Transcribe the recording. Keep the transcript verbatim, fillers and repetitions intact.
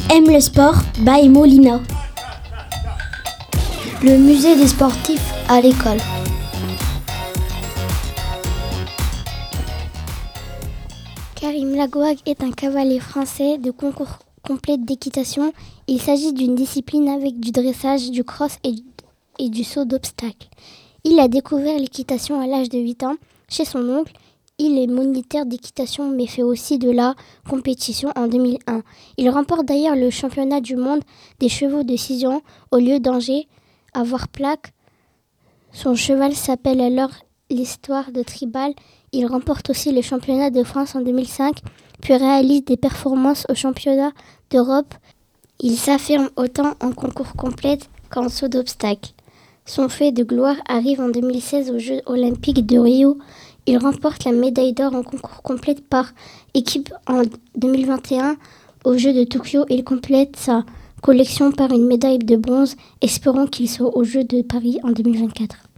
Aime le sport by Molina. Le musée des sportifs à l'école. Karim Lagouag est un cavalier français de concours complet d'équitation. Il s'agit d'une discipline avec du dressage, du cross et, et du saut d'obstacles. Il a découvert l'équitation à l'âge de huit ans chez son oncle. Il est moniteur d'équitation mais fait aussi de la compétition en deux mille un. Il remporte d'ailleurs le championnat du monde des chevaux de six ans au lieu d'Angers à Voir-Plaque. Son cheval s'appelle alors l'Histoire de Tribal. Il remporte aussi le championnat de France en deux mille cinq, puis réalise des performances au championnat d'Europe. Il s'affirme autant en concours complet qu'en saut d'obstacles. Son fait de gloire arrive en deux mille seize aux Jeux olympiques de Rio. Il remporte la médaille d'or en concours complet par équipe en deux mille vingt et un aux Jeux de Tokyo. Il complète sa collection par une médaille de bronze, espérant qu'il soit aux Jeux de Paris en deux mille vingt-quatre.